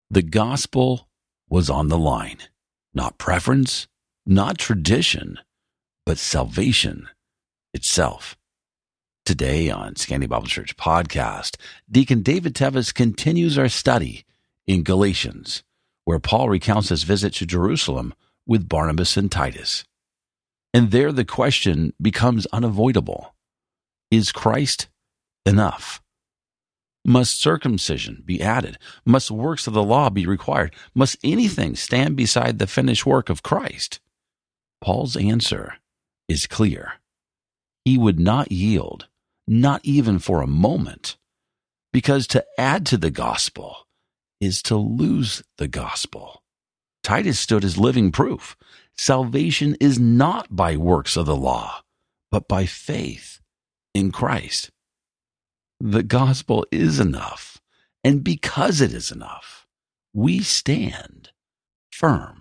The gospel was on the line. Not preference, not tradition, but salvation itself. Today on Scandia Bible Church Podcast, Deacon David Tevis continues our study in Galatians, where Paul recounts his visit to Jerusalem with Barnabas and Titus. And there the question becomes unavoidable. Is Christ enough? Must circumcision be added? Must works of the law be required? Must anything stand beside the finished work of Christ? Paul's answer is clear. He would not yield, not even for a moment, because to add to the gospel is to lose the gospel. Titus stood as living proof. Salvation is not by works of the law, but by faith in Christ. The gospel is enough, and because it is enough, we stand firm.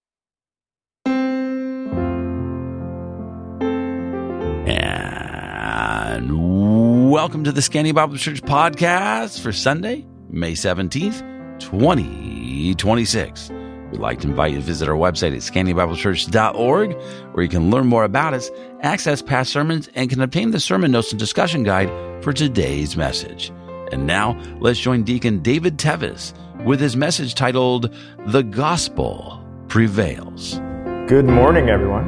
And welcome to the Scandia Bible Church Podcast for Sunday, May 17th, 2026. We'd like to invite you to visit our website at scandiabiblechurch.org, where you can learn more about us, access past sermons, and can obtain the sermon notes and discussion guide for today's message. And now, let's join Deacon David Tevis with his message titled, The Gospel Prevails. Good morning, everyone.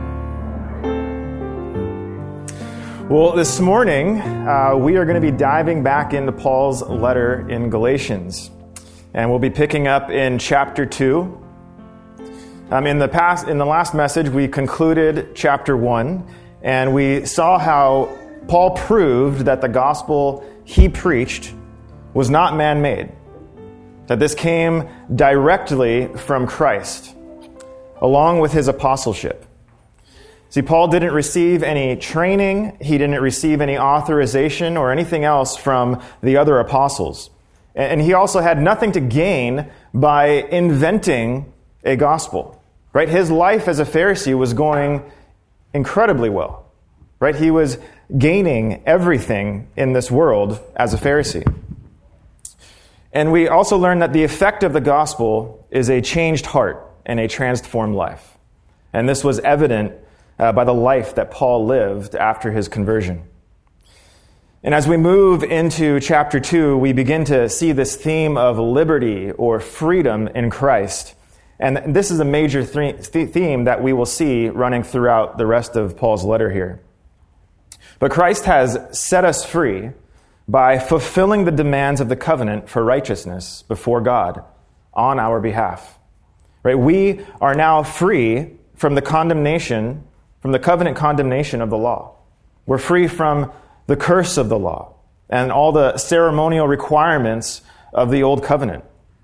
Well, this morning, we are going to be diving back into Paul's letter in Galatians. And we'll be picking up in chapter 2. In the last message, we concluded chapter 1, and we saw how Paul proved that the gospel he preached was not man-made, that this came directly from Christ, along with his apostleship. See, Paul didn't receive any training, he didn't receive any authorization or anything else from the other apostles. And he also had nothing to gain by inventing a gospel, right? His life as a Pharisee was going incredibly well, right? He was gaining everything in this world as a Pharisee. And we also learned that the effect of the gospel is a changed heart and a transformed life. And this was evident by the life that Paul lived after his conversion. And as we move into chapter 2, we begin to see this theme of liberty or freedom in Christ. And this is a major theme that we will see running throughout the rest of Paul's letter here. But Christ has set us free by fulfilling the demands of the covenant for righteousness before God on our behalf. Right? We are now free from the condemnation, from the covenant condemnation of the law. We're free from the curse of the law and all the ceremonial requirements of the old covenant.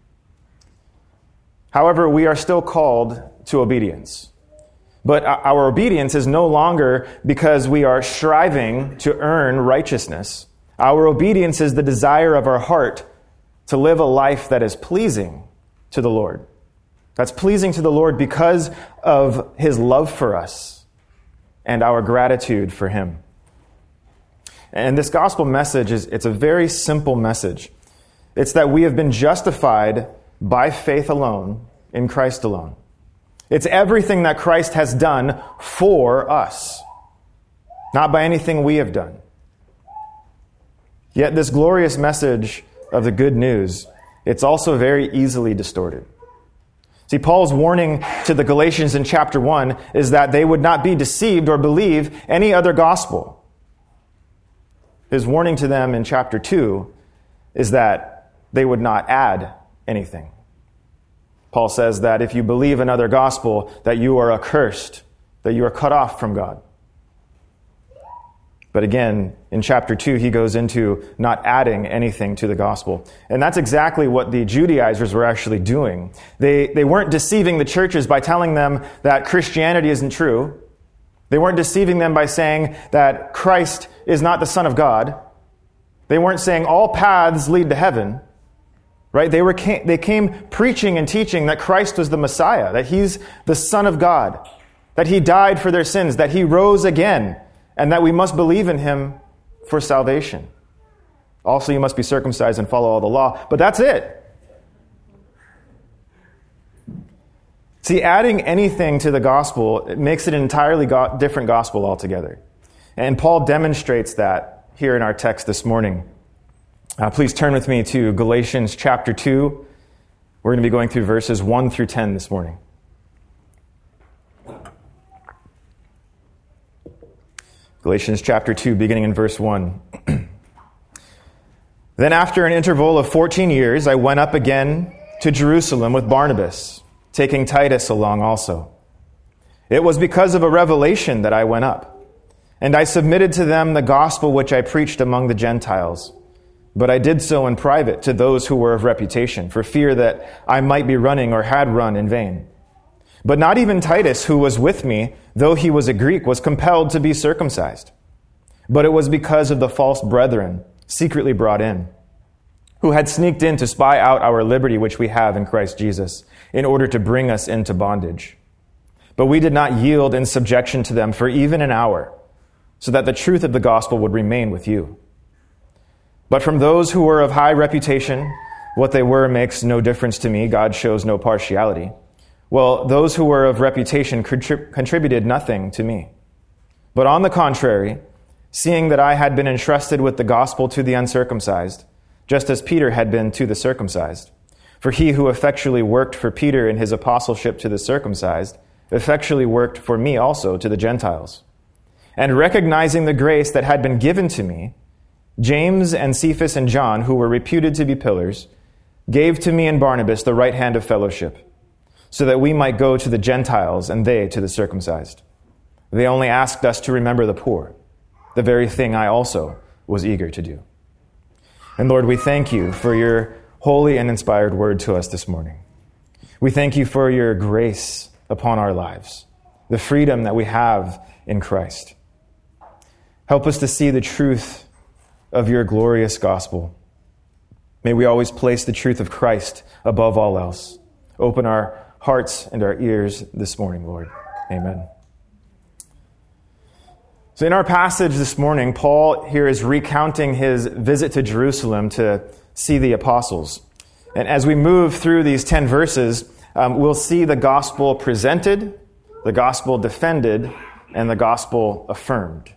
However, we are still called to obedience. But our obedience is no longer because we are striving to earn righteousness. Our obedience is the desire of our heart to live a life that is pleasing to the Lord. That's pleasing to the Lord because of his love for us and our gratitude for him. And this gospel message it's a very simple message. It's that we have been justified by faith alone, in Christ alone. It's everything that Christ has done for us, not by anything we have done. Yet this glorious message of the good news, it's also very easily distorted. See, Paul's warning to the Galatians in chapter 1 is that they would not be deceived or believe any other gospel. His warning to them in chapter 2 is that they would not add anything. Paul says that if you believe another gospel, that you are accursed, that you are cut off from God. But again, in chapter 2, he goes into not adding anything to the gospel. And that's exactly what the Judaizers were actually doing. They weren't deceiving the churches by telling them that Christianity isn't true. They weren't deceiving them by saying that Christ is not the Son of God. They weren't saying all paths lead to heaven. Right? They came preaching and teaching that Christ was the Messiah, that he's the Son of God, that he died for their sins, that he rose again, and that we must believe in him for salvation. Also, you must be circumcised and follow all the law. But that's it. See, adding anything to the gospel, it makes it an entirely different gospel altogether. And Paul demonstrates that here in our text this morning. Please turn with me to Galatians chapter 2. We're going to be going through verses 1 through 10 this morning. Galatians chapter 2, beginning in verse 1. Then after an interval of 14 years, I went up again to Jerusalem with Barnabas, taking Titus along also. It was because of a revelation that I went up, and I submitted to them the gospel which I preached among the Gentiles. But I did so in private to those who were of reputation, for fear that I might be running or had run in vain. But not even Titus, who was with me, though he was a Greek, was compelled to be circumcised. But it was because of the false brethren, secretly brought in, who had sneaked in to spy out our liberty which we have in Christ Jesus, in order to bring us into bondage. But we did not yield in subjection to them for even an hour, so that the truth of the gospel would remain with you. But from those who were of high reputation, what they were makes no difference to me. God shows no partiality. Well, those who were of reputation contributed nothing to me. But on the contrary, seeing that I had been entrusted with the gospel to the uncircumcised, just as Peter had been to the circumcised. For he who effectually worked for Peter in his apostleship to the circumcised, effectually worked for me also to the Gentiles. And recognizing the grace that had been given to me, James and Cephas and John, who were reputed to be pillars, gave to me and Barnabas the right hand of fellowship, so that we might go to the Gentiles and they to the circumcised. They only asked us to remember the poor, the very thing I also was eager to do. And Lord, we thank you for your holy and inspired word to us this morning. We thank you for your grace upon our lives, the freedom that we have in Christ. Help us to see the truth of your glorious gospel. May we always place the truth of Christ above all else. Open our hearts and our ears this morning, Lord. Amen. So in our passage this morning, Paul here is recounting his visit to Jerusalem to see the apostles. And as we move through these 10 verses, we'll see the gospel presented, the gospel defended, and the gospel affirmed.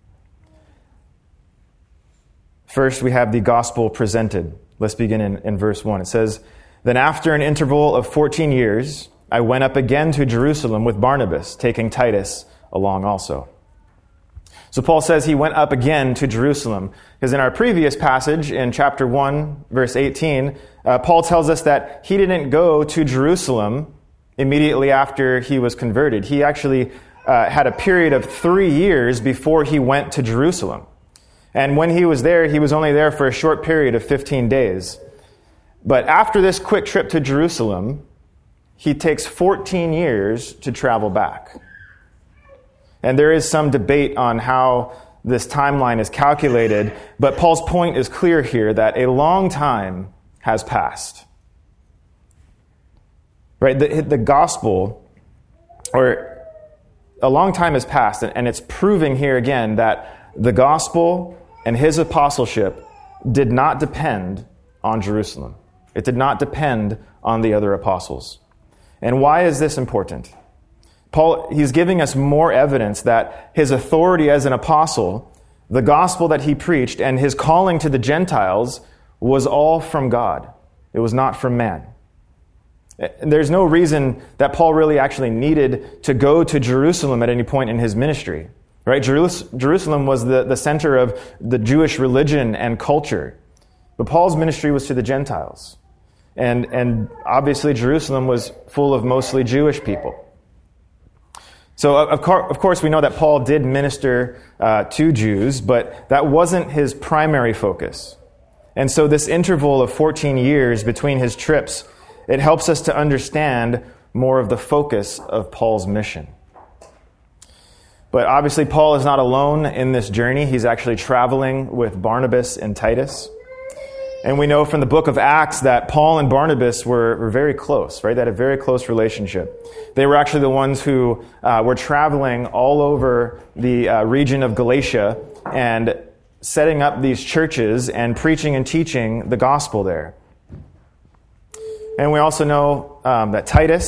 First, we have the gospel presented. Let's begin in verse 1. It says, Then after an interval of 14 years, I went up again to Jerusalem with Barnabas, taking Titus along also. So Paul says he went up again to Jerusalem, because in our previous passage, in chapter 1, verse 18, Paul tells us that he didn't go to Jerusalem immediately after he was converted. He actually had a period of 3 years before he went to Jerusalem. And when he was there, he was only there for a short period of 15 days. But after this quick trip to Jerusalem, he takes 14 years to travel back. And there is some debate on how this timeline is calculated, but Paul's point is clear here that a long time has passed. Right? The gospel, or a long time has passed, and it's proving here again that the gospel and his apostleship did not depend on Jerusalem. It did not depend on the other apostles. And why is this important? Paul, he's giving us more evidence that his authority as an apostle, the gospel that he preached, and his calling to the Gentiles was all from God. It was not from man. There's no reason that Paul really actually needed to go to Jerusalem at any point in his ministry. Right? Jerusalem was the center of the Jewish religion and culture. But Paul's ministry was to the Gentiles. And obviously Jerusalem was full of mostly Jewish people. So of course we know that Paul did minister to Jews, but that wasn't his primary focus. And so this interval of 14 years between his trips, it helps us to understand more of the focus of Paul's mission. But obviously Paul is not alone in this journey. He's actually traveling with Barnabas and Titus. And we know from the book of Acts that Paul and Barnabas were very close, right? They had a very close relationship. They were actually the ones who were traveling all over the region of Galatia and setting up these churches and preaching and teaching the gospel there. And we also know that Titus,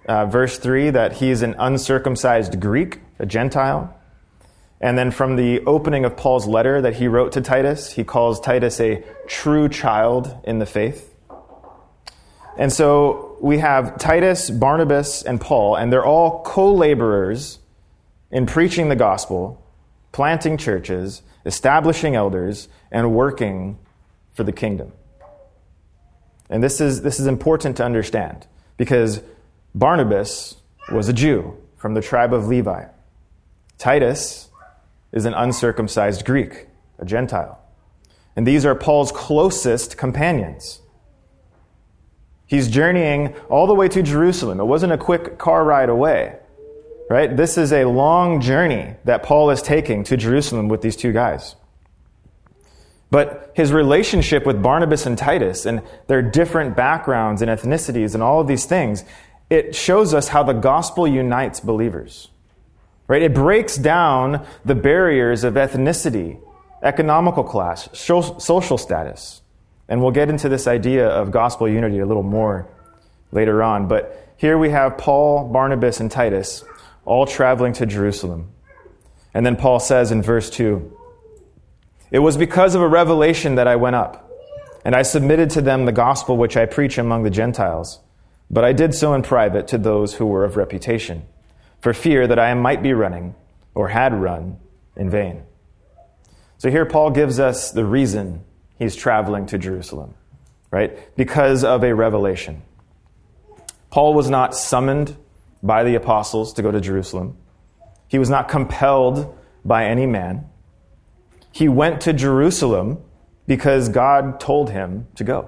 verse 3, that he's an uncircumcised Greek, a Gentile. And then from the opening of Paul's letter that he wrote to Titus, he calls Titus a true child in the faith. And so we have Titus, Barnabas, and Paul, and they're all co-laborers in preaching the gospel, planting churches, establishing elders, and working for the kingdom. And this is important to understand, because Barnabas was a Jew from the tribe of Levi. Titus is an uncircumcised Greek, a Gentile. And these are Paul's closest companions. He's journeying all the way to Jerusalem. It wasn't a quick car ride away, right? This is a long journey that Paul is taking to Jerusalem with these two guys. But his relationship with Barnabas and Titus and their different backgrounds and ethnicities and all of these things, it shows us how the gospel unites believers, right? It breaks down the barriers of ethnicity, economical class, social status. And we'll get into this idea of gospel unity a little more later on. But here we have Paul, Barnabas, and Titus all traveling to Jerusalem. And then Paul says in verse 2, "It was because of a revelation that I went up, and I submitted to them the gospel which I preach among the Gentiles. But I did so in private to those who were of reputation, for fear that I might be running, or had run, in vain." So here Paul gives us the reason he's traveling to Jerusalem, right? Because of a revelation. Paul was not summoned by the apostles to go to Jerusalem. He was not compelled by any man. He went to Jerusalem because God told him to go.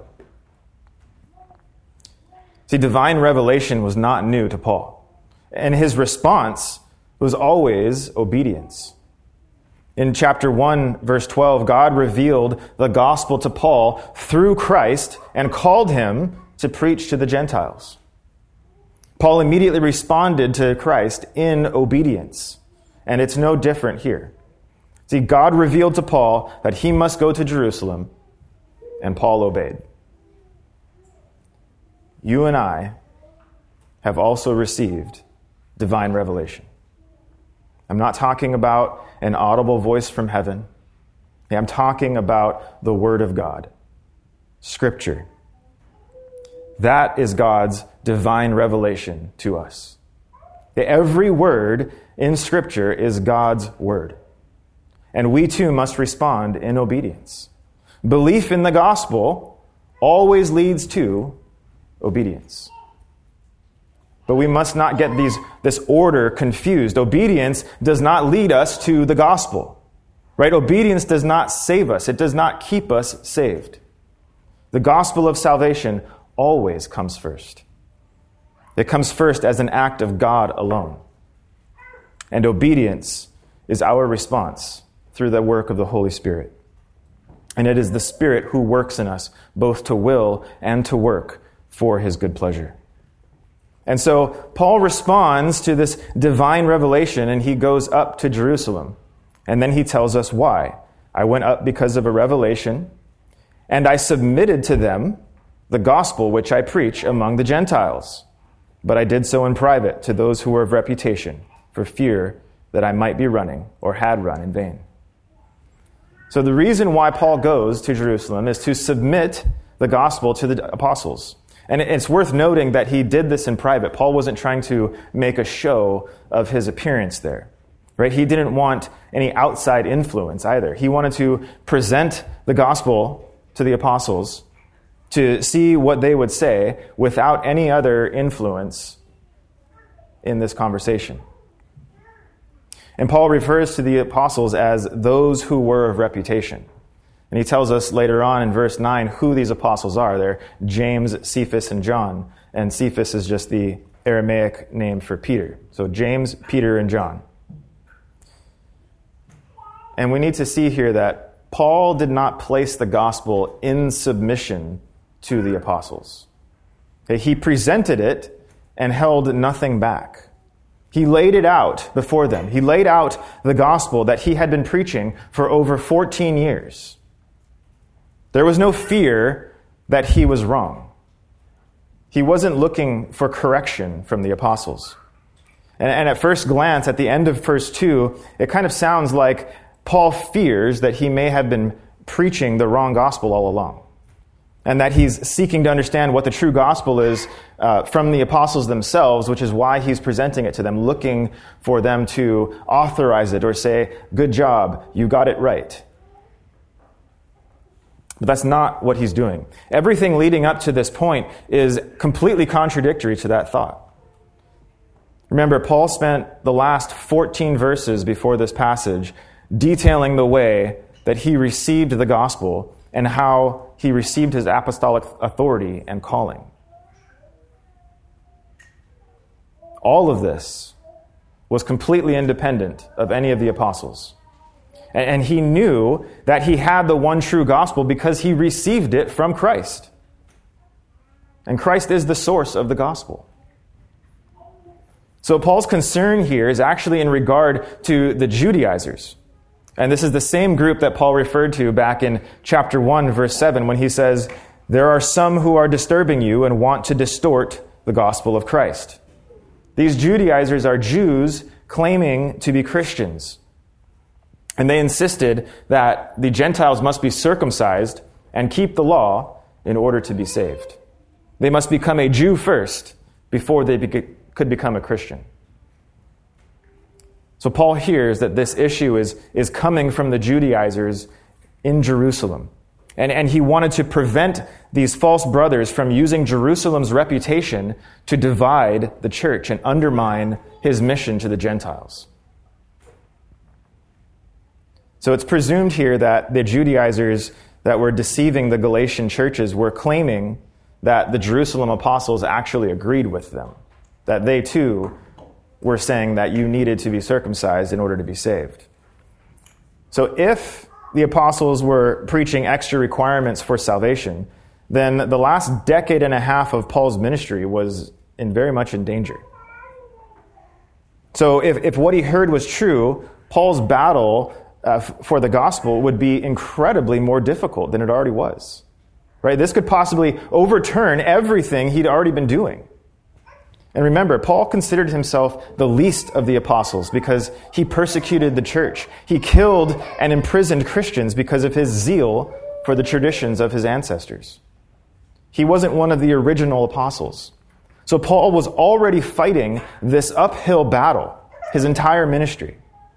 See, divine revelation was not new to Paul, and his response was always obedience. In chapter 1, verse 12, God revealed the gospel to Paul through Christ and called him to preach to the Gentiles. Paul immediately responded to Christ in obedience, and it's no different here. See, God revealed to Paul that he must go to Jerusalem, and Paul obeyed. You and I have also received divine revelation. I'm not talking about an audible voice from heaven. I'm talking about the Word of God, Scripture. That is God's divine revelation to us. Every word in Scripture is God's Word. And we too must respond in obedience. Belief in the gospel always leads to obedience. But we must not get this order confused. Obedience does not lead us to the gospel, right? Obedience does not save us. It does not keep us saved. The gospel of salvation always comes first. It comes first as an act of God alone. And obedience is our response through the work of the Holy Spirit. And it is the Spirit who works in us both to will and to work for His good pleasure. And so Paul responds to this divine revelation, and he goes up to Jerusalem. And then he tells us why. I went up because of a revelation, and I submitted to them the gospel which I preach among the Gentiles. But I did so in private to those who were of reputation, for fear that I might be running or had run in vain. So the reason why Paul goes to Jerusalem is to submit the gospel to the apostles. And it's worth noting that he did this in private. Paul wasn't trying to make a show of his appearance there, right? He didn't want any outside influence either. He wanted to present the gospel to the apostles to see what they would say without any other influence in this conversation. And Paul refers to the apostles as those who were of reputation. And he tells us later on in verse 9 who these apostles are. They're James, Cephas, and John. And Cephas is just the Aramaic name for Peter. So James, Peter, and John. And we need to see here that Paul did not place the gospel in submission to the apostles. He presented it and held nothing back. He laid it out before them. He laid out the gospel that he had been preaching for over 14 years. There was no fear that he was wrong. He wasn't looking for correction from the apostles. And at first glance, at the end of verse 2, it kind of sounds like Paul fears that he may have been preaching the wrong gospel all along, and that he's seeking to understand what the true gospel is from the apostles themselves, which is why he's presenting it to them, looking for them to authorize it or say, "Good job, you got it right." But that's not what he's doing. Everything leading up to this point is completely contradictory to that thought. Remember, Paul spent the last 14 verses before this passage detailing the way that he received the gospel and how he received his apostolic authority and calling. All of this was completely independent of any of the apostles. And he knew that he had the one true gospel because he received it from Christ. And Christ is the source of the gospel. So Paul's concern here is actually in regard to the Judaizers. And this is the same group that Paul referred to back in chapter 1, verse 7, when he says, "There are some who are disturbing you and want to distort the gospel of Christ." These Judaizers are Jews claiming to be Christians. And they insisted that the Gentiles must be circumcised and keep the law in order to be saved. They must become a Jew first before they could become a Christian. So Paul hears that this issue is coming from the Judaizers in Jerusalem. And he wanted to prevent these false brothers from using Jerusalem's reputation to divide the church and undermine his mission to the Gentiles. So it's presumed here that the Judaizers that were deceiving the Galatian churches were claiming that the Jerusalem apostles actually agreed with them, that they too were saying that you needed to be circumcised in order to be saved. So if the apostles were preaching extra requirements for salvation, then the last decade and a half of Paul's ministry was very much in danger. So if what he heard was true, Paul's battle for the gospel would be incredibly more difficult than it already was. Right? This could possibly overturn everything he'd already been doing. And remember, Paul considered himself the least of the apostles because he persecuted the church. He killed and imprisoned Christians because of his zeal for the traditions of his ancestors. He wasn't one of the original apostles. So Paul was already fighting this uphill battle his entire ministry.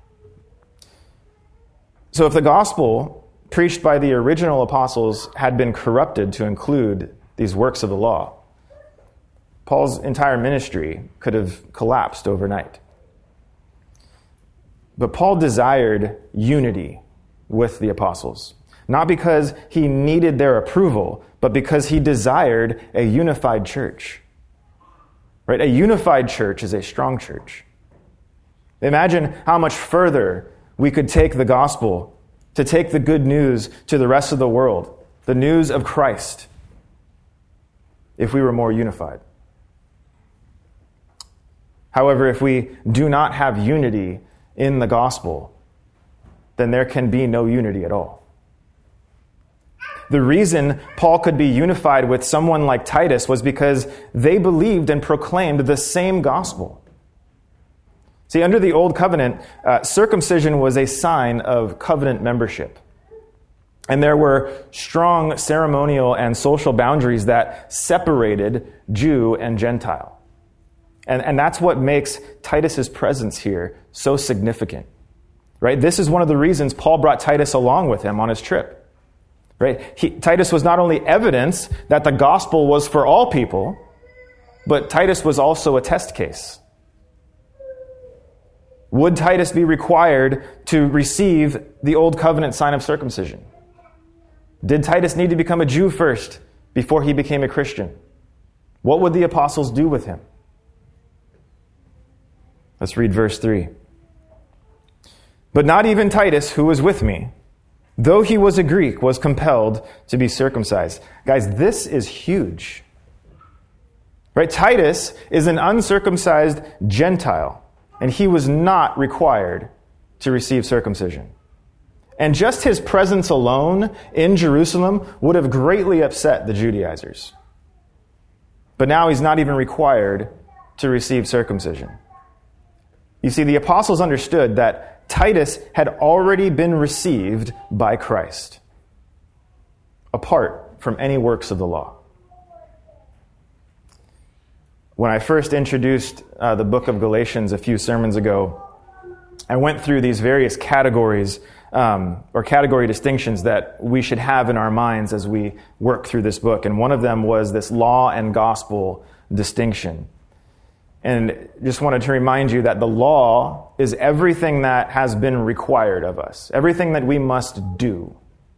So if the gospel preached by the original apostles had been corrupted to include these works of the law, Paul's entire ministry could have collapsed overnight. But Paul desired unity with the apostles, not because he needed their approval, but because he desired a unified church. Right? A unified church is a strong church. Imagine how much further we could take the gospel, to take the good news to the rest of the world, the news of Christ, if we were more unified. However, if we do not have unity in the gospel, then there can be no unity at all. The reason Paul could be unified with someone like Titus was because they believed and proclaimed the same gospel. See, under the Old Covenant, circumcision was a sign of covenant membership. And there were strong ceremonial and social boundaries that separated Jew and Gentile. And that's what makes Titus's presence here so significant. Right? This is one of the reasons Paul brought Titus along with him on his trip. Right? Titus was not only evidence that the gospel was for all people, but Titus was also a test case. Would Titus be required to receive the Old Covenant sign of circumcision? Did Titus need to become a Jew first before he became a Christian? What would the apostles do with him? Let's read verse 3. But not even Titus, who was with me, though he was a Greek, was compelled to be circumcised. Guys, this is huge. Right? Titus is an uncircumcised Gentile, and he was not required to receive circumcision. And just his presence alone in Jerusalem would have greatly upset the Judaizers. but now he's not even required to receive circumcision. You see, the apostles understood that Titus had already been received by Christ, apart from any works of the law. When I first introduced the book of Galatians a few sermons ago, I went through these various categories or category distinctions that we should have in our minds as we work through this book. And one of them was this law and gospel distinction. And just wanted to remind you that the law is everything that has been required of us, everything that we must do.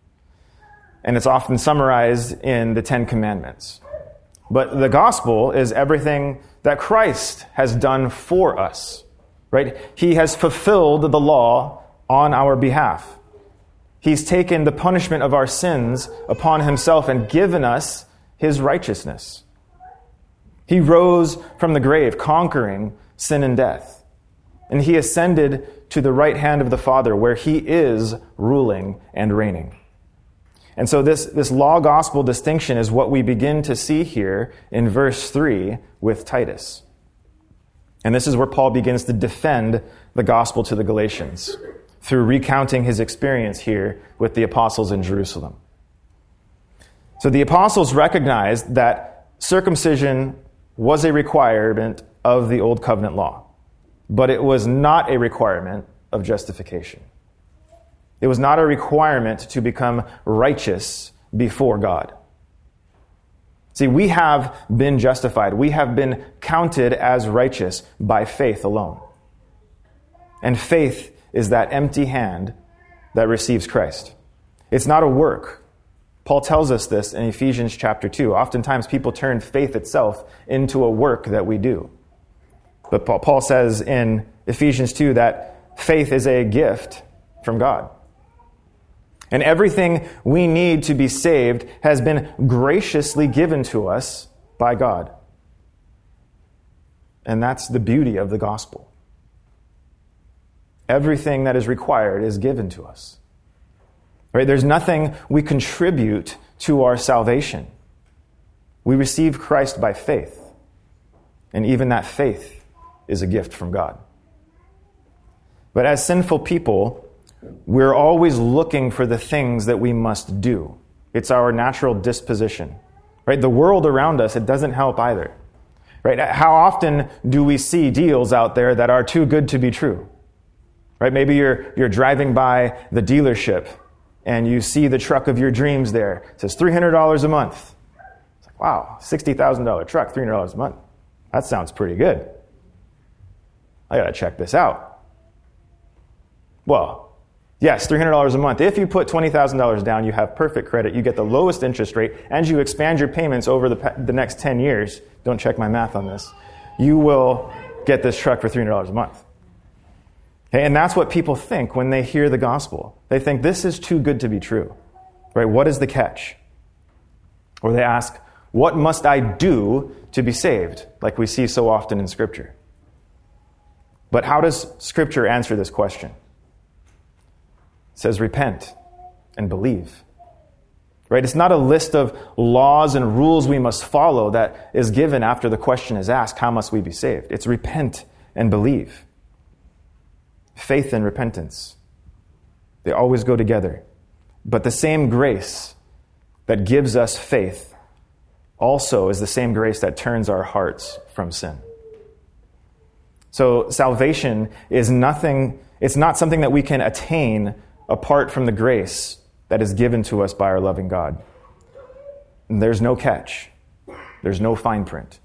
And it's often summarized in the Ten Commandments. But the gospel is everything that Christ has done for us, right? He has fulfilled the law on our behalf. He's taken the punishment of our sins upon himself and given us his righteousness. He rose from the grave, conquering sin and death. And he ascended to the right hand of the Father, where he is ruling and reigning. And so this law-gospel distinction is what we begin to see here in verse 3 with Titus. And this is where Paul begins to defend the gospel to the Galatians through recounting his experience here with the apostles in Jerusalem. So the apostles recognized that circumcision was a requirement of the Old Covenant law, but it was not a requirement of justification. It was not a requirement to become righteous before God. See, we have been justified. We have been counted as righteous by faith alone. And faith is that empty hand that receives Christ. It's not a work. Paul tells us this in Ephesians chapter 2. Oftentimes people turn faith itself into a work that we do. But Paul says in Ephesians 2 that faith is a gift from God. And everything we need to be saved has been graciously given to us by God. And that's the beauty of the gospel. Everything that is required is given to us. Right? There's nothing we contribute to our salvation. We receive Christ by faith. And even that faith is a gift from God. But as sinful people, we're always looking for the things that we must do. It's our natural disposition. Right? The world around us, it doesn't help either. Right? How often do we see deals out there that are too good to be true? Right? Maybe you're driving by the dealership and you see the truck of your dreams there. It says $300 a month. It's like, wow, $60,000 truck, $300 a month. That sounds pretty good. I got to check this out. Well, yes, $300 a month. If you put $20,000 down, you have perfect credit. You get the lowest interest rate, and you expand your payments over the next 10 years. Don't check my math on this. You will get this truck for $300 a month. Okay, and that's what people think when they hear the gospel. They think this is too good to be true. Right? What is the catch? Or they ask, what must I do to be saved? Like we see so often in Scripture. But how does Scripture answer this question? It says, repent and believe. Right? It's not a list of laws and rules we must follow that is given after the question is asked, how must we be saved? It's repent and believe. Faith and repentance. They always go together. But the same grace that gives us faith also is the same grace that turns our hearts from sin. So salvation is nothing, it's not something that we can attain apart from the grace that is given to us by our loving God. And there's no catch. There's no fine print.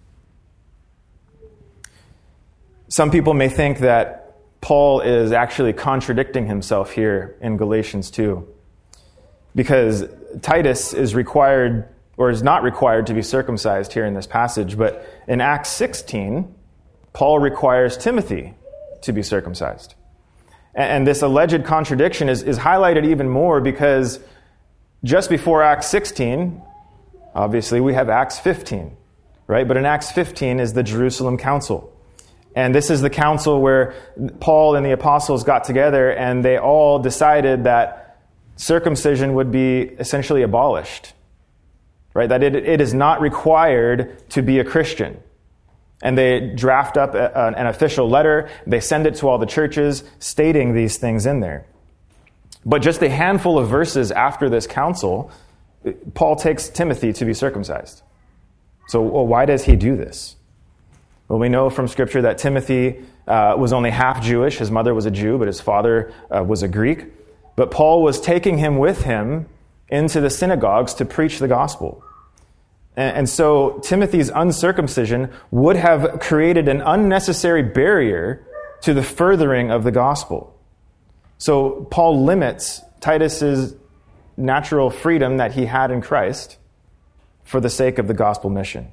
Some people may think that Paul is actually contradicting himself here in Galatians 2, because Titus is required or is not required to be circumcised here in this passage, but in Acts 16, Paul requires Timothy to be circumcised. And this alleged contradiction is highlighted even more because just before Acts 16, obviously we have Acts 15, right? But in Acts 15 is the Jerusalem Council. And this is the council where Paul and the apostles got together and they all decided that circumcision would be essentially abolished. right? That it is not required to be a Christian. And they draft up an official letter. They send it to all the churches stating these things in there. But just a handful of verses after this council, Paul takes Timothy to be circumcised. So why does he do this? Well, we know from Scripture that Timothy was only half Jewish. His mother was a Jew, but his father was a Greek. But Paul was taking him with him into the synagogues to preach the gospel. And so Timothy's uncircumcision would have created an unnecessary barrier to the furthering of the gospel. So Paul limits Titus's natural freedom that he had in Christ for the sake of the gospel mission.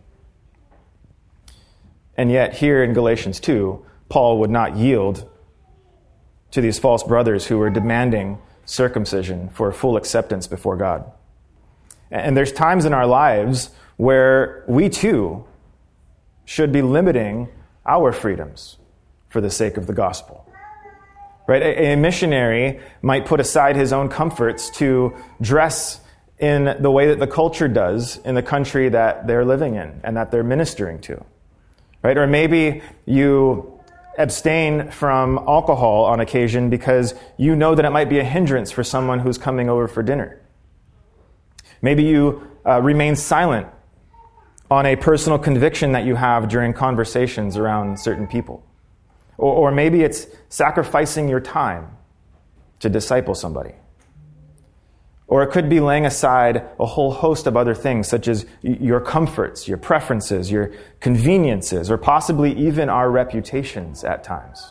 And yet here in Galatians 2, Paul would not yield to these false brothers who were demanding circumcision for full acceptance before God. And there's times in our lives where we too should be limiting our freedoms for the sake of the gospel. Right? A missionary might put aside his own comforts to dress in the way that the culture does in the country that they're living in and that they're ministering to. Right? Or maybe you abstain from alcohol on occasion because you know that it might be a hindrance for someone who's coming over for dinner. Maybe you remain silent on a personal conviction that you have during conversations around certain people. Or maybe it's sacrificing your time to disciple somebody. Or it could be laying aside a whole host of other things, such as your comforts, your preferences, your conveniences, or possibly even our reputations at times.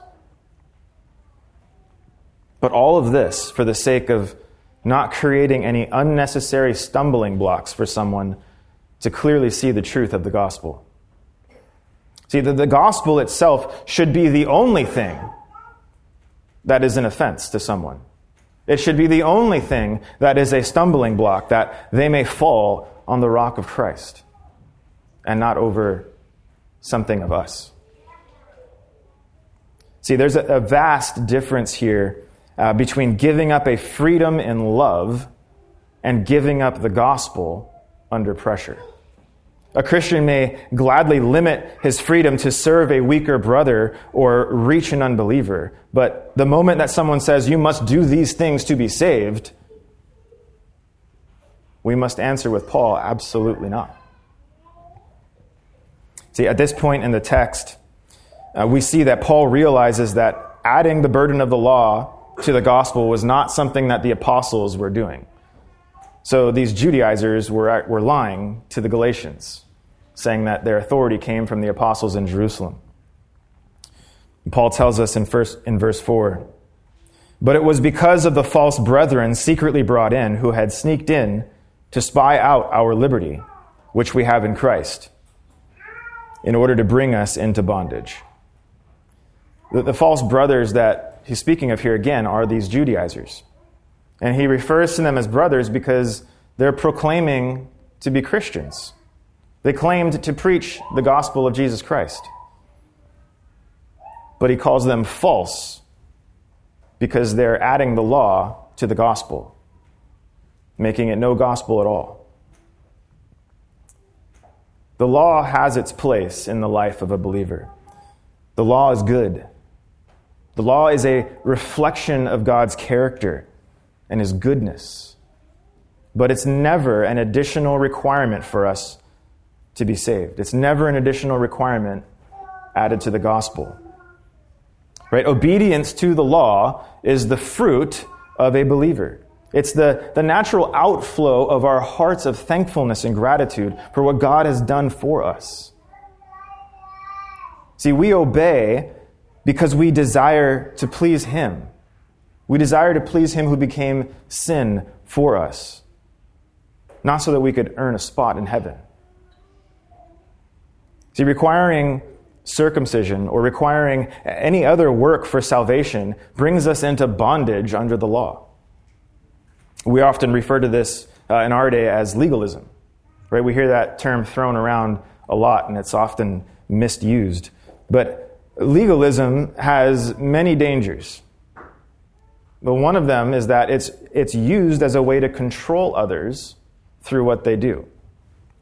But all of this for the sake of not creating any unnecessary stumbling blocks for someone to clearly see the truth of the gospel. See, the gospel itself should be the only thing that is an offense to someone. It should be the only thing that is a stumbling block, that they may fall on the rock of Christ and not over something of us. See, there's a vast difference here between giving up a freedom in love and giving up the gospel under pressure. A Christian may gladly limit his freedom to serve a weaker brother or reach an unbeliever. But the moment that someone says, you must do these things to be saved, we must answer with Paul, absolutely not. See, at this point in the text, we see that Paul realizes that adding the burden of the law to the gospel was not something that the apostles were doing. So these Judaizers were lying to the Galatians, saying that their authority came from the apostles in Jerusalem. And Paul tells us in verse 4, "But it was because of the false brethren secretly brought in, who had sneaked in to spy out our liberty, which we have in Christ, in order to bring us into bondage." The false brothers that he's speaking of here again are these Judaizers. And he refers to them as brothers because they're proclaiming to be Christians. They claimed to preach the gospel of Jesus Christ. But he calls them false because they're adding the law to the gospel, making it no gospel at all. The law has its place in the life of a believer. The law is good. The law is a reflection of God's character and His goodness. But it's never an additional requirement for us to be saved. It's never an additional requirement added to the gospel. Right? Obedience to the law is the fruit of a believer. It's the natural outflow of our hearts of thankfulness and gratitude for what God has done for us. See, we obey because we desire to please Him. We desire to please Him who became sin for us, not so that we could earn a spot in heaven. See, requiring circumcision or requiring any other work for salvation brings us into bondage under the law. We often refer to this in our day as legalism. Right? We hear that term thrown around a lot, and it's often misused. But legalism has many dangers. But one of them is that it's used as a way to control others through what they do.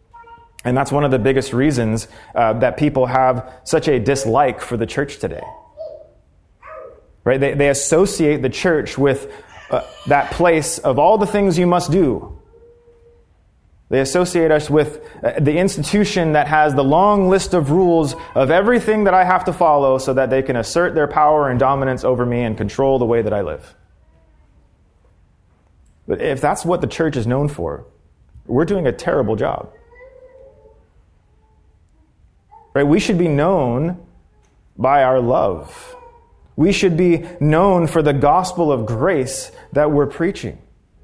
And that's one of the biggest reasons that people have such a dislike for the church today. Right? They associate the church with that place of all the things you must do. They associate us with the institution that has the long list of rules of everything that I have to follow so that they can assert their power and dominance over me and control the way that I live. But if that's what the church is known for, we're doing a terrible job. Right? We should be known by our love. We should be known for the gospel of grace that we're preaching.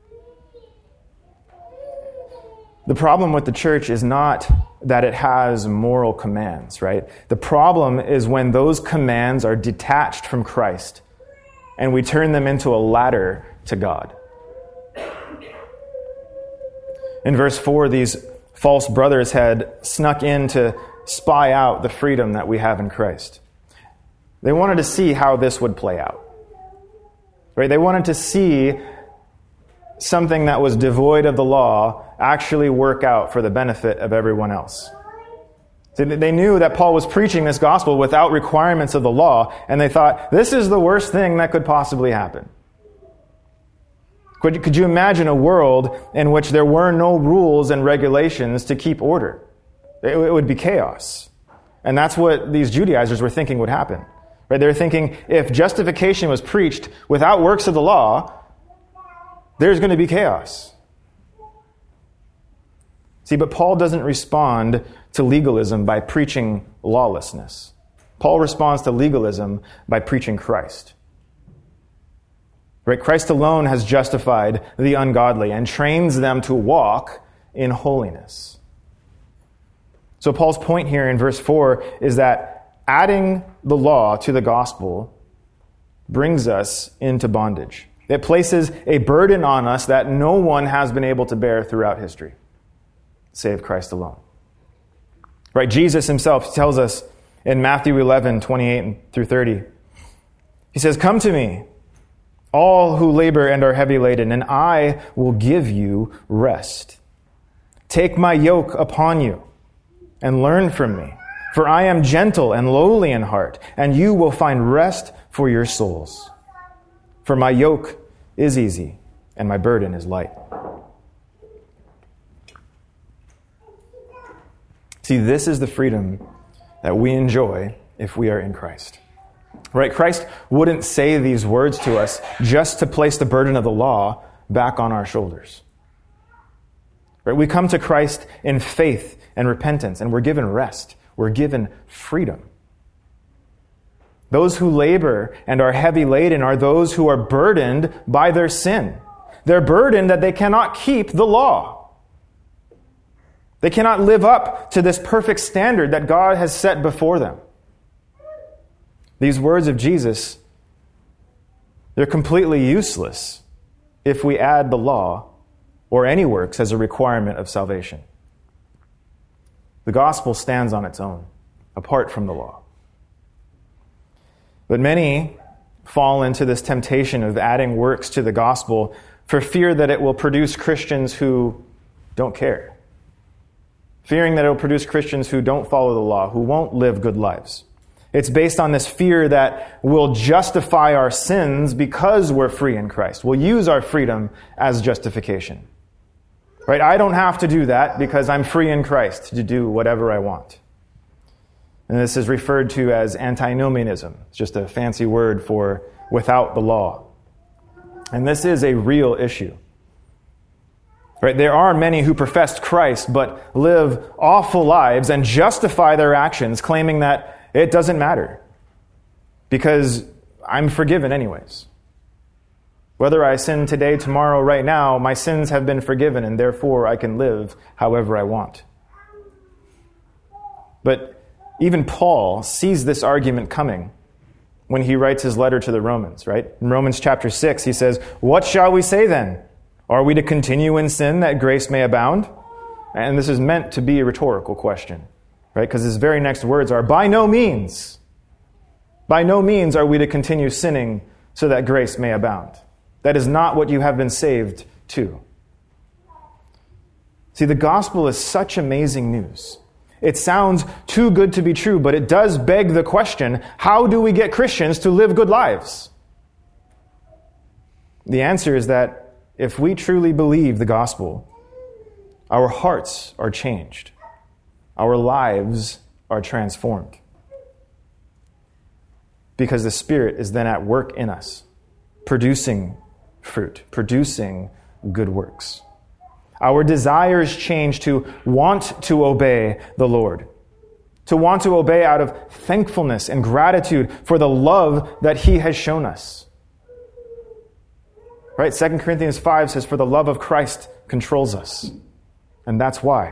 The problem with the church is not that it has moral commands, right? The problem is when those commands are detached from Christ and we turn them into a ladder to God. In verse 4, these false brothers had snuck in to spy out the freedom that we have in Christ. They wanted to see how this would play out. Right? They wanted to see something that was devoid of the law actually work out for the benefit of everyone else. They knew that Paul was preaching this gospel without requirements of the law, and they thought, this is the worst thing that could possibly happen. Could you imagine a world in which there were no rules and regulations to keep order? It would be chaos. And that's what these Judaizers were thinking would happen. Right? They were thinking if justification was preached without works of the law, there's going to be chaos. See, but Paul doesn't respond to legalism by preaching lawlessness. Paul responds to legalism by preaching Christ. Right? Christ alone has justified the ungodly and trains them to walk in holiness. So Paul's point here in verse 4 is that adding the law to the gospel brings us into bondage. It places a burden on us that no one has been able to bear throughout history, save Christ alone. Right? Jesus himself tells us in Matthew 11, 28 through 30, he says, "Come to me, all who labor and are heavy laden, and I will give you rest. Take my yoke upon you and learn from me, for I am gentle and lowly in heart, and you will find rest for your souls. For my yoke is easy and my burden is light." See, this is the freedom that we enjoy if we are in Christ. Right? Christ wouldn't say these words to us just to place the burden of the law back on our shoulders. Right? We come to Christ in faith and repentance, and we're given rest. We're given freedom. Those who labor and are heavy laden are those who are burdened by their sin. They're burdened that they cannot keep the law. They cannot live up to this perfect standard that God has set before them. These words of Jesus, they're completely useless if we add the law or any works as a requirement of salvation. The gospel stands on its own, apart from the law. But many fall into this temptation of adding works to the gospel for fear that it will produce Christians who don't care. Fearing that it will produce Christians who don't follow the law, who won't live good lives. It's based on this fear that we'll justify our sins because we're free in Christ. We'll use our freedom as justification. Right? I don't have to do that because I'm free in Christ to do whatever I want. And this is referred to as antinomianism. It's just a fancy word for without the law. And this is a real issue. Right? There are many who profess Christ but live awful lives and justify their actions, claiming that it doesn't matter because I'm forgiven anyways. Whether I sin today, tomorrow, right now, my sins have been forgiven and therefore I can live however I want. But even Paul sees this argument coming when he writes his letter to the Romans, right? In Romans chapter 6, he says, "What shall we say then? Are we to continue in sin that grace may abound?" And this is meant to be a rhetorical question, right? Because his very next words are, by no means are we to continue sinning so that grace may abound. That is not what you have been saved to. See, the gospel is such amazing news. It sounds too good to be true, but it does beg the question, how do we get Christians to live good lives? The answer is that if we truly believe the gospel, our hearts are changed. Our lives are transformed. Because the Spirit is then at work in us, producing fruit, producing good works. Our desires change to want to obey the Lord, to want to obey out of thankfulness and gratitude for the love that He has shown us. Right? 2 Corinthians 5 says, "For the love of Christ controls us." And that's why.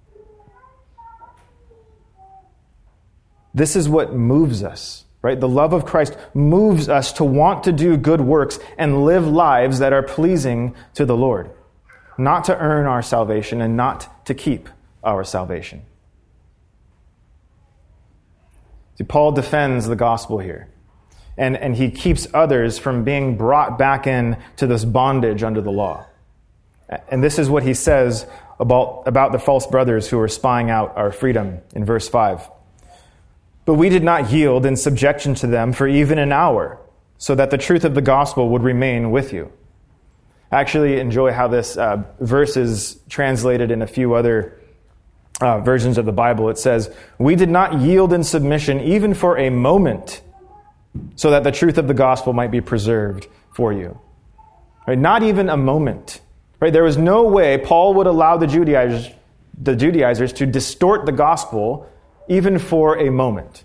This is what moves us, right? The love of Christ moves us to want to do good works and live lives that are pleasing to the Lord. Not to earn our salvation and not to keep our salvation. See, Paul defends the gospel here. And he keeps others from being brought back in to this bondage under the law. And this is what he says about the false brothers who are spying out our freedom in verse 5. "But we did not yield in subjection to them for even an hour, so that the truth of the gospel would remain with you." I actually enjoy how this verse is translated in a few other versions of the Bible. It says, "We did not yield in submission even for a moment, so that the truth of the gospel might be preserved for you." Right? Not even a moment. Right? There was no way Paul would allow the Judaizers to distort the gospel even for a moment.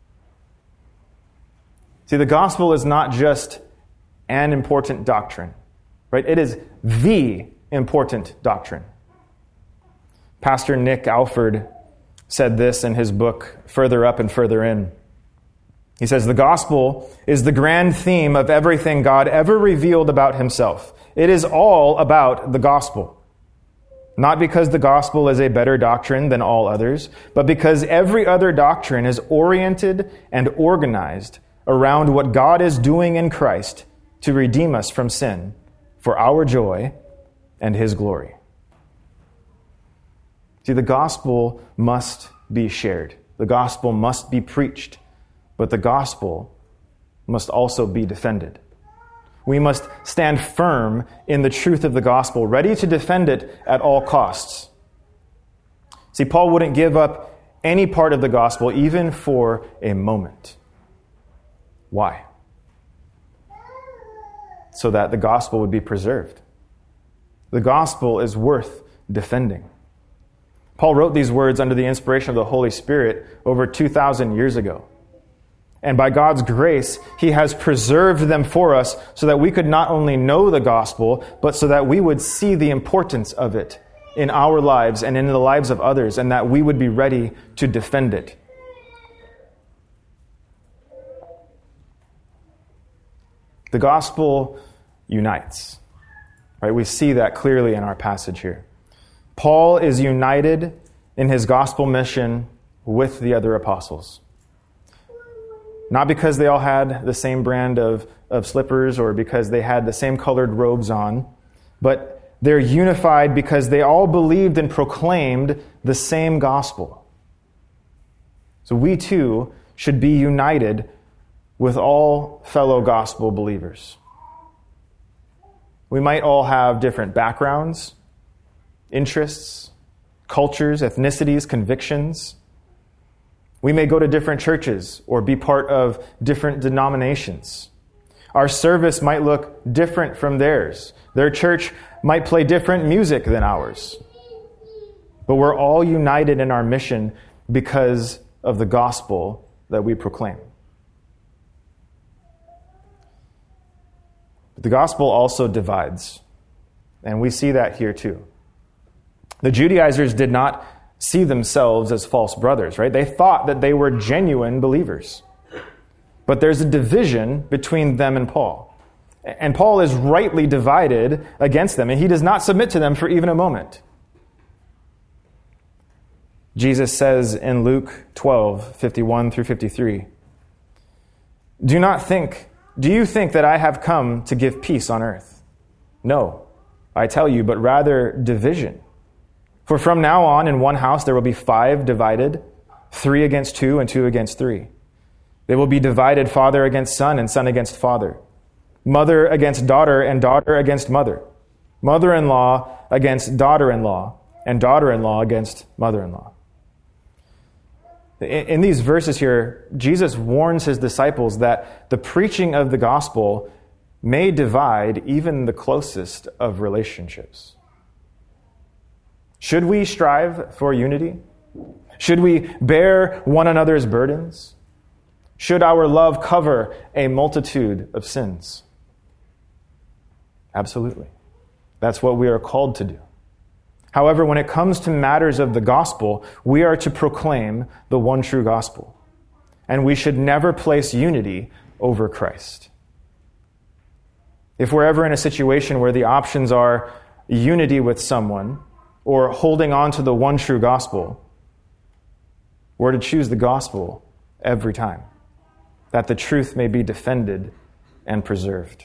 See, the gospel is not just an important doctrine. Right? It is the important doctrine. Pastor Nick Alford said this in his book, Further Up and Further In. He says, "The gospel is the grand theme of everything God ever revealed about himself. It is all about the gospel. Not because the gospel is a better doctrine than all others, but because every other doctrine is oriented and organized around what God is doing in Christ to redeem us from sin for our joy and His glory." See, the gospel must be shared. The gospel must be preached. But the gospel must also be defended. We must stand firm in the truth of the gospel, ready to defend it at all costs. See, Paul wouldn't give up any part of the gospel, even for a moment. Why? So that the gospel would be preserved. The gospel is worth defending. Paul wrote these words under the inspiration of the Holy Spirit over 2,000 years ago. And by God's grace, He has preserved them for us so that we could not only know the gospel, but so that we would see the importance of it in our lives and in the lives of others, and that we would be ready to defend it. The gospel unites. Right? We see that clearly in our passage here. Paul is united in his gospel mission with the other apostles. Not because they all had the same brand of slippers or because they had the same colored robes on, but they're unified because they all believed and proclaimed the same gospel. So we too should be united with all fellow gospel believers. We might all have different backgrounds, interests, cultures, ethnicities, convictions. We may go to different churches or be part of different denominations. Our service might look different from theirs. Their church might play different music than ours. But we're all united in our mission because of the gospel that we proclaim. But the gospel also divides, and we see that here too. The Judaizers did not see themselves as false brothers, right? They thought that they were genuine believers. But there's a division between them and Paul. And Paul is rightly divided against them, and he does not submit to them for even a moment. Jesus says in Luke 12:51 through 53, Do you think that I have come to give peace on earth? No, I tell you, but rather division. For from now on in one house there will be 5 divided, 3 against 2 and 2 against 3. They will be divided, father against son and son against father, mother against daughter and daughter against mother, mother-in-law against daughter-in-law, and daughter-in-law against mother-in-law. In these verses here, Jesus warns his disciples that the preaching of the gospel may divide even the closest of relationships. Should we strive for unity? Should we bear one another's burdens? Should our love cover a multitude of sins? Absolutely. That's what we are called to do. However, when it comes to matters of the gospel, we are to proclaim the one true gospel. And we should never place unity over Christ. If we're ever in a situation where the options are unity with someone or holding on to the one true gospel, we're to choose the gospel every time, that the truth may be defended and preserved.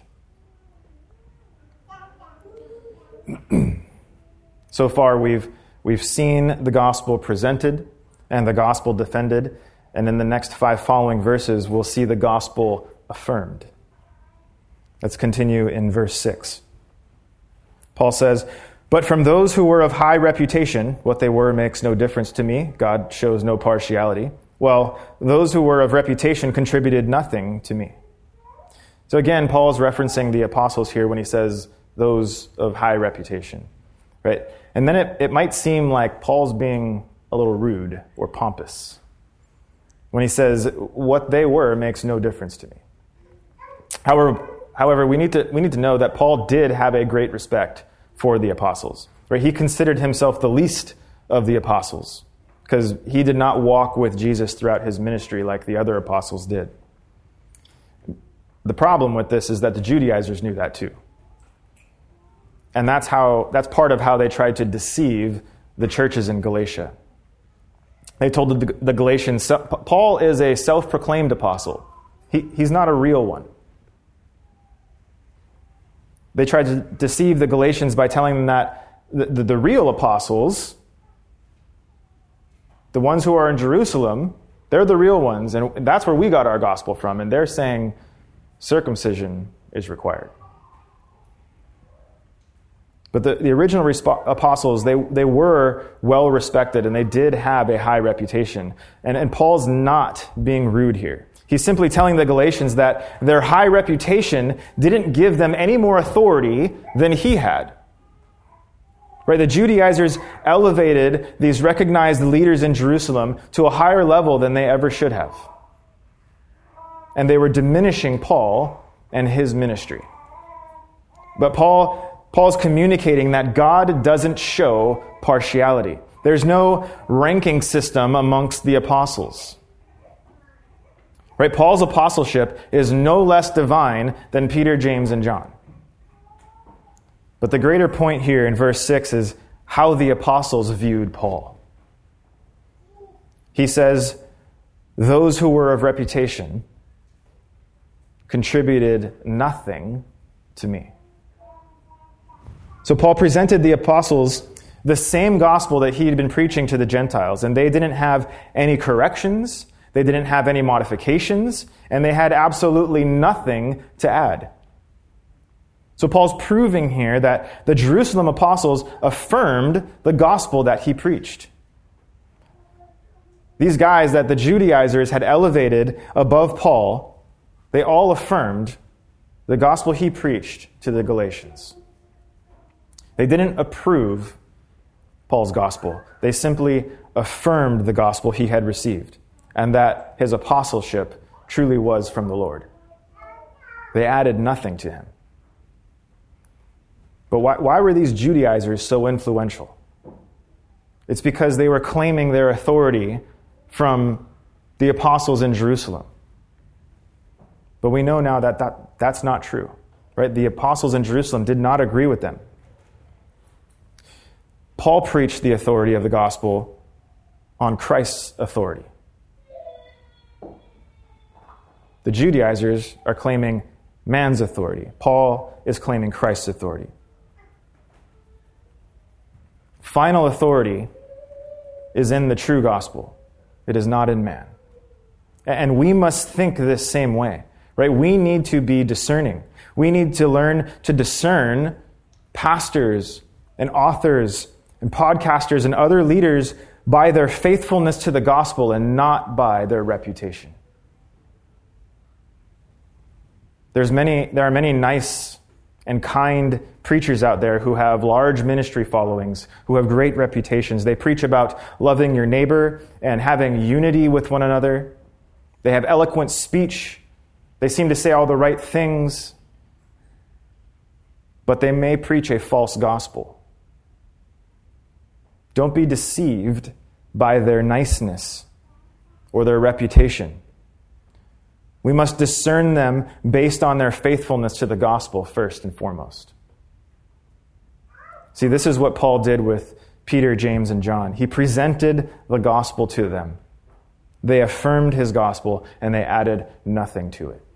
So far, we've seen the gospel presented and the gospel defended, and in the next 5 following verses, we'll see the gospel affirmed. Let's continue in verse 6. Paul says, "But from those who were of high reputation," what they were makes no difference to me. God shows no partiality. "Well, those who were of reputation contributed nothing to me." So again, Paul is referencing the apostles here when he says those of high reputation, right? And then it might seem like Paul's being a little rude or pompous when he says what they were makes no difference to me. However, we need to know that Paul did have a great respect for the apostles, right? He considered himself the least of the apostles because he did not walk with Jesus throughout his ministry like the other apostles did. The problem with this is that the Judaizers knew that too. And that's part of how they tried to deceive the churches in Galatia. They told the Galatians, Paul is a self-proclaimed apostle. He's not a real one. They tried to deceive the Galatians by telling them that the real apostles, the ones who are in Jerusalem, they're the real ones, and that's where we got our gospel from. And they're saying circumcision is required. But the original apostles, they were well respected and they did have a high reputation. And Paul's not being rude here. He's simply telling the Galatians that their high reputation didn't give them any more authority than he had. Right? The Judaizers elevated these recognized leaders in Jerusalem to a higher level than they ever should have. And they were diminishing Paul and his ministry. But Paul's communicating that God doesn't show partiality. There's no ranking system amongst the apostles. Right? Paul's apostleship is no less divine than Peter, James, and John. But the greater point here in verse 6 is how the apostles viewed Paul. He says, those who were of reputation contributed nothing to me. So Paul presented the apostles the same gospel that he had been preaching to the Gentiles, and they didn't have any corrections, they didn't have any modifications, and they had absolutely nothing to add. So Paul's proving here that the Jerusalem apostles affirmed the gospel that he preached. These guys that the Judaizers had elevated above Paul, they all affirmed the gospel he preached to the Galatians. They didn't approve Paul's gospel. They simply affirmed the gospel he had received and that his apostleship truly was from the Lord. They added nothing to him. But why were these Judaizers so influential? It's because they were claiming their authority from the apostles in Jerusalem. But we know now that that's not true. Right? The apostles in Jerusalem did not agree with them. Paul preached the authority of the gospel on Christ's authority. The Judaizers are claiming man's authority. Paul is claiming Christ's authority. final authority is in the true gospel. It is not in man. And we must think this same way, right? We need to be discerning. We need to learn to discern pastors and authors and podcasters and other leaders by their faithfulness to the gospel and not by their reputation. There are many nice and kind preachers out there who have large ministry followings, who have great reputations. They preach about loving your neighbor and having unity with one another. They have eloquent speech. They seem to say all the right things, but they may preach a false gospel. Don't be deceived by their niceness or their reputation. We must discern them based on their faithfulness to the gospel first and foremost. See, this is what Paul did with Peter, James, and John. He presented the gospel to them. They affirmed his gospel, and they added nothing to it.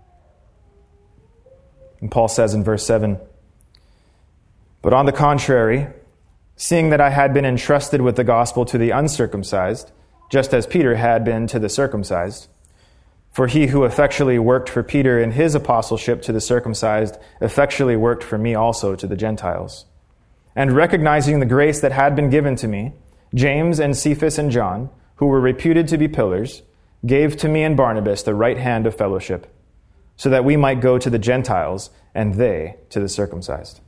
And Paul says in verse 7, "But on the contrary, seeing that I had been entrusted with the gospel to the uncircumcised, just as Peter had been to the circumcised, for he who effectually worked for Peter in his apostleship to the circumcised effectually worked for me also to the Gentiles. And recognizing the grace that had been given to me, James and Cephas and John, who were reputed to be pillars, gave to me and Barnabas the right hand of fellowship, so that we might go to the Gentiles and they to the circumcised."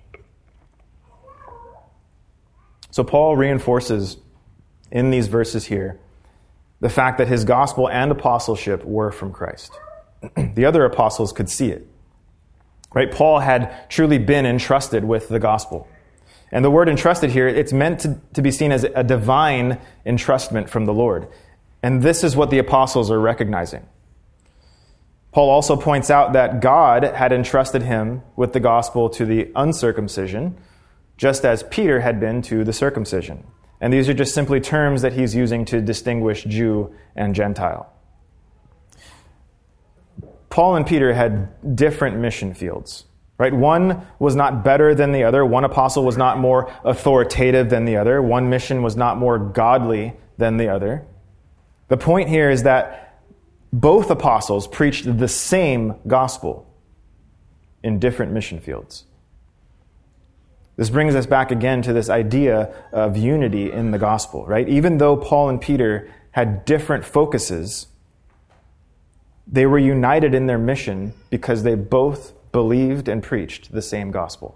So Paul reinforces in these verses here the fact that his gospel and apostleship were from Christ. The other apostles could see it. Right? Paul had truly been entrusted with the gospel. And the word entrusted here, it's meant to be seen as a divine entrustment from the Lord. And this is what the apostles are recognizing. Paul also points out that God had entrusted him with the gospel to the uncircumcision, just as Peter had been to the circumcision. And these are just simply terms that he's using to distinguish Jew and Gentile. Paul and Peter had different mission fields, right? One was not better than the other. One apostle was not more authoritative than the other. One mission was not more godly than the other. The point here is that both apostles preached the same gospel in different mission fields. This brings us back again to this idea of unity in the gospel, right? Even though Paul and Peter had different focuses, they were united in their mission because they both believed and preached the same gospel.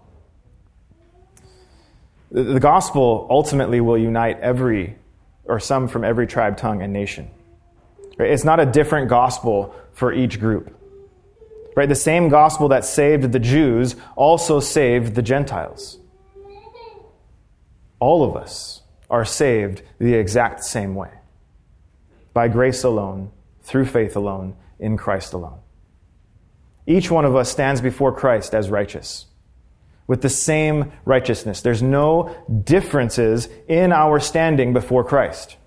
The gospel ultimately will unite some from every tribe, tongue, and nation. Right? It's not a different gospel for each group. Right? The same gospel that saved the Jews also saved the Gentiles. All of us are saved the exact same way. By grace alone, through faith alone, in Christ alone. Each one of us stands before Christ as righteous, with the same righteousness. There's no differences in our standing before Christ.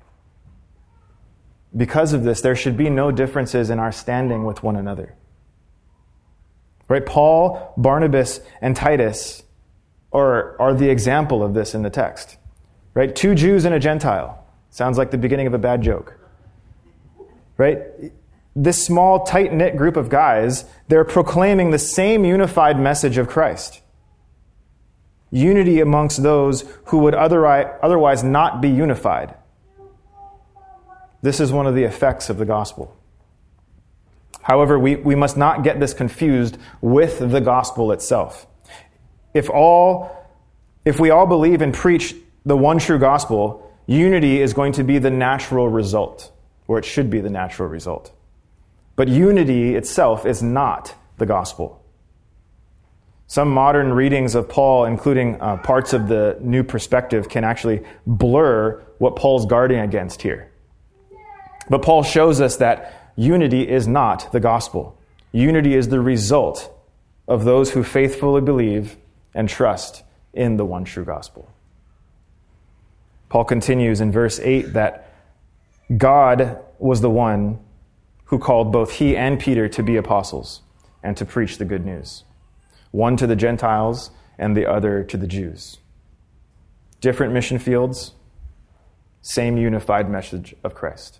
Because of this, there should be no differences in our standing with one another. Right? Paul, Barnabas, and Titus are the example of this in the text. Right? 2 Jews and a Gentile. Sounds like the beginning of a bad joke. Right? This small, tight-knit group of guys, they're proclaiming the same unified message of Christ. Unity amongst those who would otherwise not be unified. This is one of the effects of the gospel. However, we must not get this confused with the gospel itself. If we all believe and preach the one true gospel, unity is going to be the natural result, or it should be the natural result. But unity itself is not the gospel. Some modern readings of Paul, including parts of the New Perspective, can actually blur what Paul's guarding against here. But Paul shows us that unity is not the gospel. Unity is the result of those who faithfully believe and trust in the one true gospel. Paul continues in verse 8 that God was the one who called both he and Peter to be apostles and to preach the good news, one to the Gentiles and the other to the Jews. different mission fields, same unified message of Christ.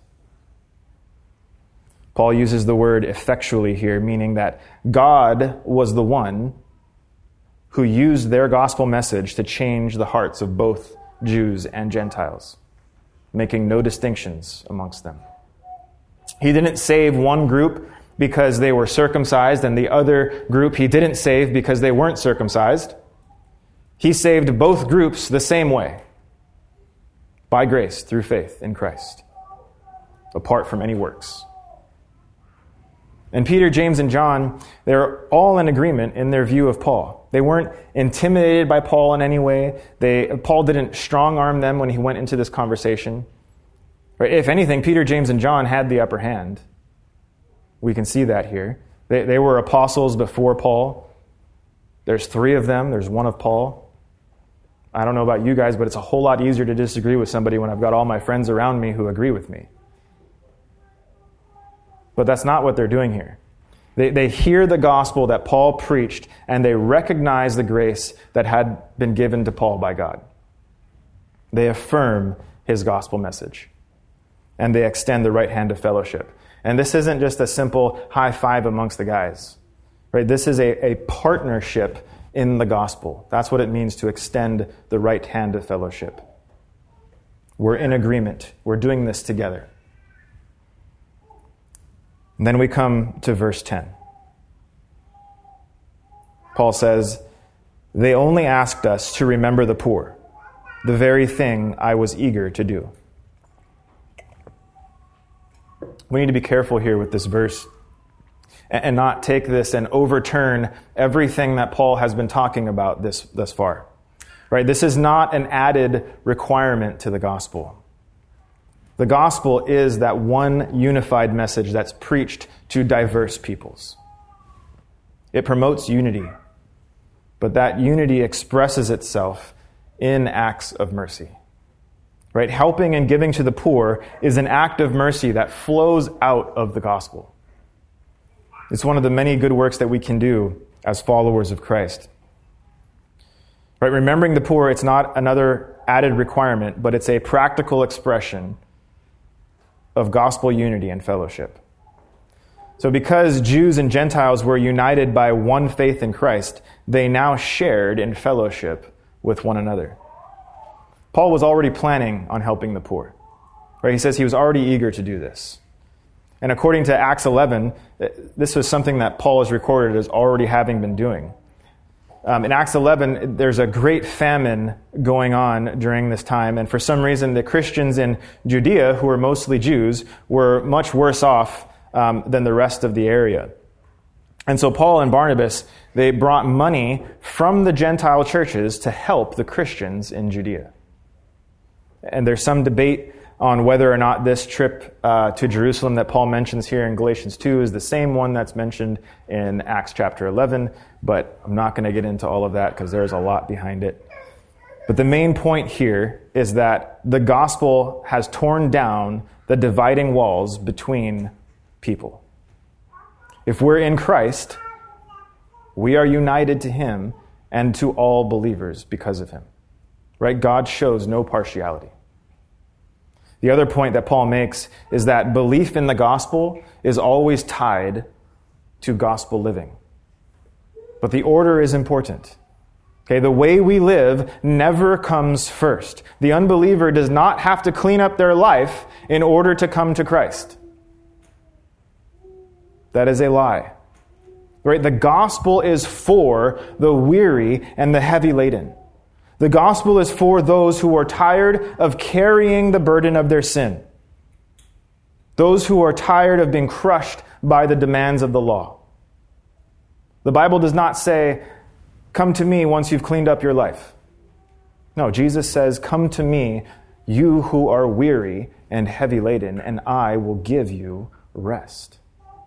Paul uses the word effectually here, meaning that God was the one who used their gospel message to change the hearts of both Jews and Gentiles, making no distinctions amongst them. He didn't save one group because they were circumcised, and the other group he didn't save because they weren't circumcised. He saved both groups the same way, by grace, through faith in Christ, apart from any works. And Peter, James, and John, they're all in agreement in their view of Paul. They weren't intimidated by Paul in any way. Paul didn't strong-arm them when he went into this conversation. Right? If anything, Peter, James, and John had the upper hand. We can see that here. They were apostles before Paul. There's 3 of them. There's 1 of Paul. I don't know about you guys, but it's a whole lot easier to disagree with somebody when I've got all my friends around me who agree with me. But that's not what they're doing here. They hear the gospel that Paul preached, and they recognize the grace that had been given to Paul by God. They affirm his gospel message, and they extend the right hand of fellowship. And this isn't just a simple high five amongst the guys. Right? This is a partnership in the gospel. That's what it means to extend the right hand of fellowship. We're in agreement. We're doing this together. And then we come to verse 10. Paul says, "They only asked us to remember the poor, the very thing I was eager to do." We need to be careful here with this verse and not take this and overturn everything that Paul has been talking about thus far. Right? This is not an added requirement to the gospel. The gospel is that one unified message that's preached to diverse peoples. It promotes unity, but that unity expresses itself in acts of mercy. Right? Helping and giving to the poor is an act of mercy that flows out of the gospel. It's one of the many good works that we can do as followers of Christ. Right? Remembering the poor, it's not another added requirement, but it's a practical expression of gospel unity and fellowship. So because Jews and Gentiles were united by one faith in Christ, they now shared in fellowship with one another. Paul was already planning on helping the poor. Right? He says he was already eager to do this. And according to Acts 11, this was something that Paul is recorded as already having been doing. In Acts 11, there's a great famine going on during this time, and for some reason, the Christians in Judea, who were mostly Jews, were much worse off than the rest of the area. And so Paul and Barnabas, they brought money from the Gentile churches to help the Christians in Judea. And there's some debate on whether or not this trip to Jerusalem that Paul mentions here in Galatians 2 is the same one that's mentioned in Acts chapter 11, but I'm not going to get into all of that because there's a lot behind it. But the main point here is that the gospel has torn down the dividing walls between people. If we're in Christ, we are united to him and to all believers because of him. Right? God shows no partiality. The other point that Paul makes is that belief in the gospel is always tied to gospel living. But the order is important. Okay, the way we live never comes first. The unbeliever does not have to clean up their life in order to come to Christ. That is a lie. Right? The gospel is for the weary and the heavy laden. The gospel is for those who are tired of carrying the burden of their sin. Those who are tired of being crushed by the demands of the law. The Bible does not say, "Come to me once you've cleaned up your life." No, Jesus says, "Come to me, you who are weary and heavy laden, and I will give you rest."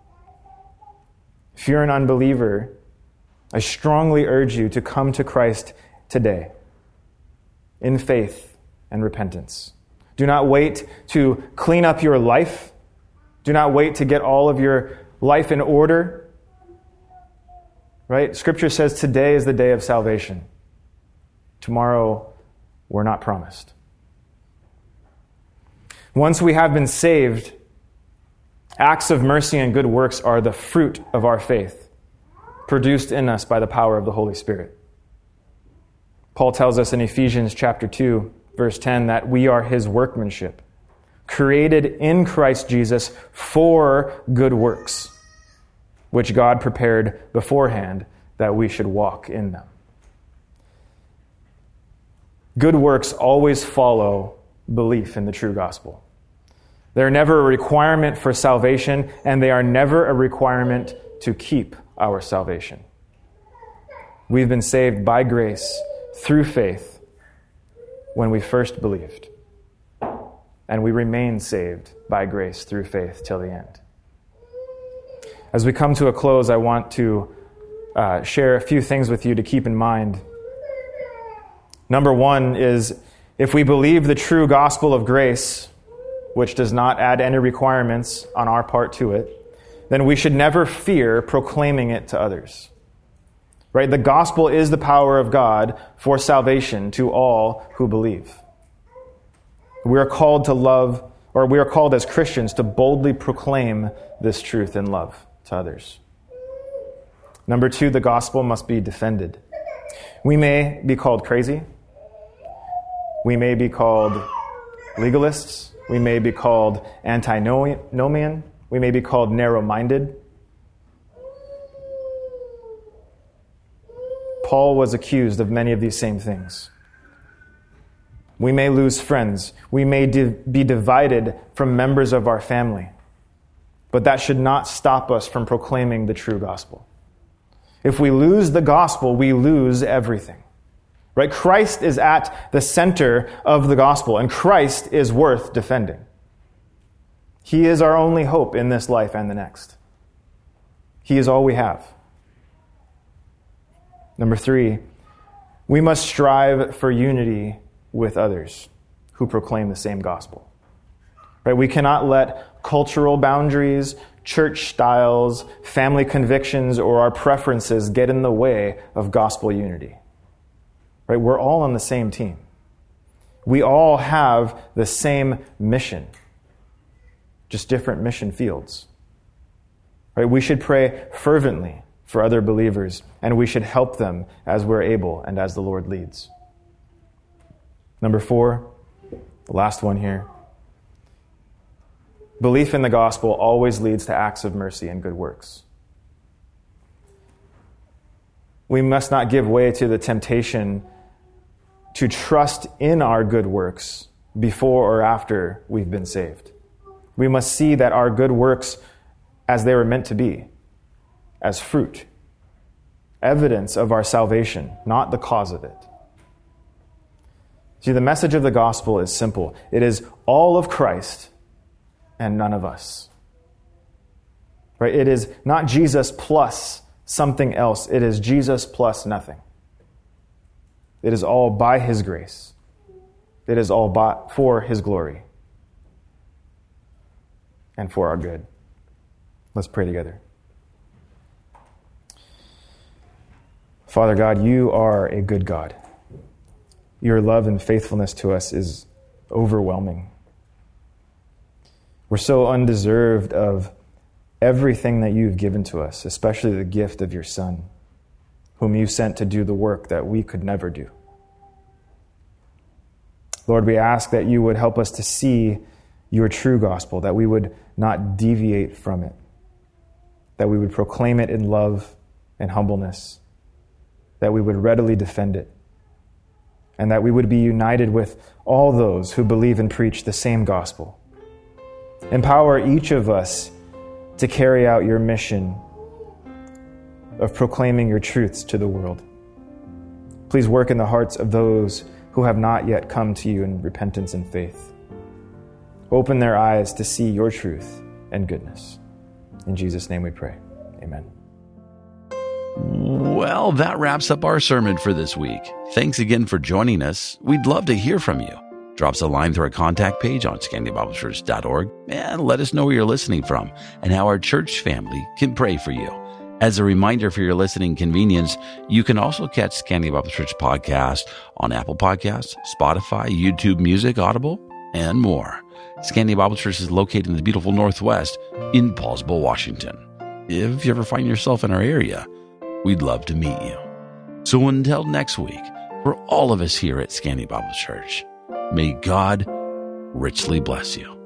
If you're an unbeliever, I strongly urge you to come to Christ today in faith and repentance. Do not wait to clean up your life. Do not wait to get all of your life in order. Right? Scripture says today is the day of salvation. Tomorrow were not promised. Once we have been saved, acts of mercy and good works are the fruit of our faith, produced in us by the power of the Holy Spirit. Paul tells us in Ephesians chapter 2, verse 10, that we are his workmanship, created in Christ Jesus for good works, which God prepared beforehand that we should walk in them. Good works always follow belief in the true gospel. They're never a requirement for salvation, and they are never a requirement to keep our salvation. We've been saved by grace through faith when we first believed, and we remain saved by grace through faith till the end. As we come to a close, I want to share a few things with you to keep in mind. Number one is, if we believe the true gospel of grace, which does not add any requirements on our part to it, then we should never fear proclaiming it to others. Right? The gospel is the power of God for salvation to all who believe. We are called to love, or we are called as Christians to boldly proclaim this truth in love to others. Number two, the gospel must be defended. We may be called crazy. We may be called legalists. We may be called antinomian. We may be called narrow-minded. Paul was accused of many of these same things. We may lose friends. We may be divided from members of our family. But that should not stop us from proclaiming the true gospel. If we lose the gospel, we lose everything. Right? Christ is at the center of the gospel, and Christ is worth defending. He is our only hope in this life and the next. He is all we have. Number three, we must strive for unity with others who proclaim the same gospel. Right? We cannot let cultural boundaries, church styles, family convictions, or our preferences get in the way of gospel unity. Right? We're all on the same team. We all have the same mission, just different mission fields. Right? We should pray fervently for other believers, and we should help them as we're able and as the Lord leads. Number four, the last one here. Belief in the gospel always leads to acts of mercy and good works. We must not give way to the temptation to trust in our good works before or after we've been saved. We must see that our good works, as they were meant to be, as fruit, evidence of our salvation, not the cause of it. See, the message of the gospel is simple. It is all of Christ and none of us. Right? It is not Jesus plus something else. It is Jesus plus nothing. It is all by his grace. It is all for his glory and for our good. Let's pray together. Father God, you are a good God. Your love and faithfulness to us is overwhelming. We're so undeserved of everything that you've given to us, especially the gift of your Son, whom you sent to do the work that we could never do. Lord, we ask that you would help us to see your true gospel, that we would not deviate from it, that we would proclaim it in love and humbleness, that we would readily defend it, and that we would be united with all those who believe and preach the same gospel. Empower each of us to carry out your mission of proclaiming your truths to the world. Please work in the hearts of those who have not yet come to you in repentance and faith. Open their eyes to see your truth and goodness. In Jesus' name we pray. Amen. Well, that wraps up our sermon for this week. Thanks again for joining us. We'd love to hear from you. Drop us a line through our contact page on scandiabiblechurch.org and let us know where you're listening from and how our church family can pray for you. As a reminder for your listening convenience, you can also catch Scandia Bible Church podcast on Apple Podcasts, Spotify, YouTube Music, Audible, and more. Scandia Bible Church is located in the beautiful Northwest in Paulsville, Washington. If you ever find yourself in our area, we'd love to meet you. So until next week, for all of us here at Scandia Bible Church, may God richly bless you.